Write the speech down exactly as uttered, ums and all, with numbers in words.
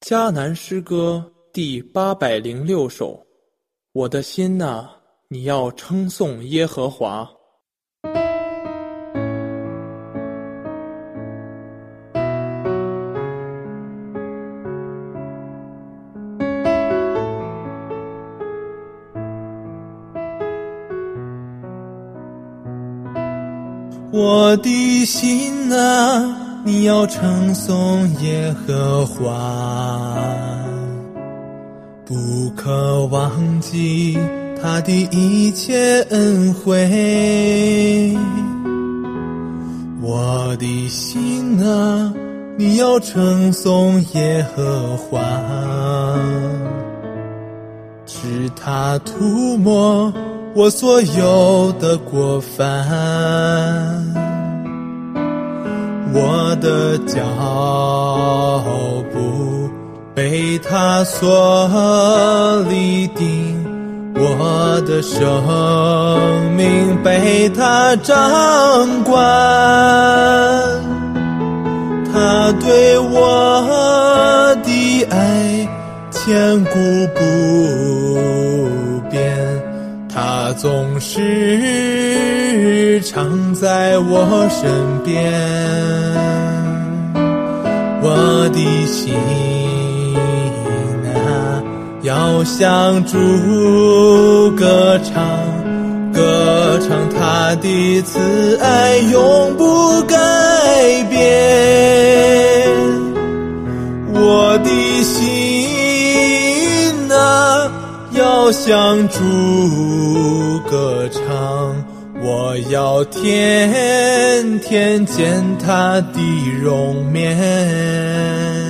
迦南诗歌第八百零六首。我的心哪，你要称颂耶和华。 我的心啊，你要称颂耶和华，不可忘记他的一切恩惠。我的心啊，你要称颂耶和华，使他涂抹我所有的过犯，我的脚步被他所立定，我的生命被他掌管，他对我的爱千古不变，他总是常在我身边。我的心啊，要向主歌唱，歌唱他的慈爱永不改变。我的心啊，要向主歌唱，我要天天见他的容面。